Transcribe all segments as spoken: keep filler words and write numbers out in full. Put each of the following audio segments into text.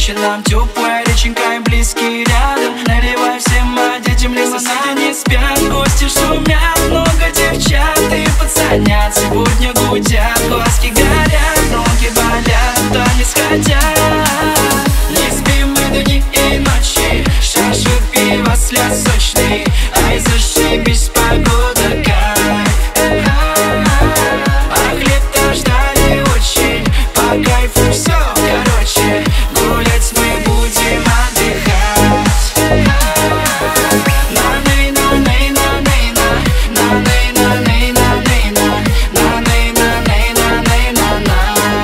Ночи нам теплая, реченька и близкие рядом. Наливай всем детям лимонад. Соседи не спят, гости шумят, много девчат и пацанят. Сегодня гудят, глазки горят, ноги болят, танец хотят. Не спим мы дни и ночи, шашек пива, слез сочный. Ай, зашибись, погода, кайф. А лето ждали очень, по кайфу все, короче. Гулять мы будем отдыхать. На-ней, на-ней, на-ней, на. На-ней, на-ней, на-ней, на. На-ней, на-ней, на-ней, на-на.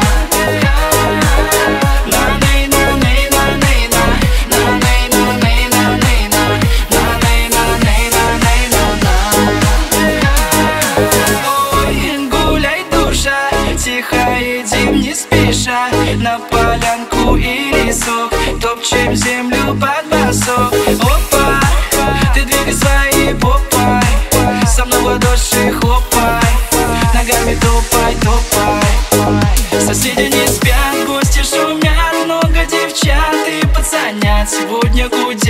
На-ней, на-ней, на-ней, на. На-ней, на-ней, на-ней, на. На-ней, на-ней, на-ней, на-на. Ой, гуляй, душа, тихо едим, не спеша. На полянку и лесок топчем землю под басок. Опа, ты двигай своей попой, со мной в ладоши хлопай, ногами топай, топай. Соседи не спят, гости шумят, много девчат и пацанят. Сегодня гудят,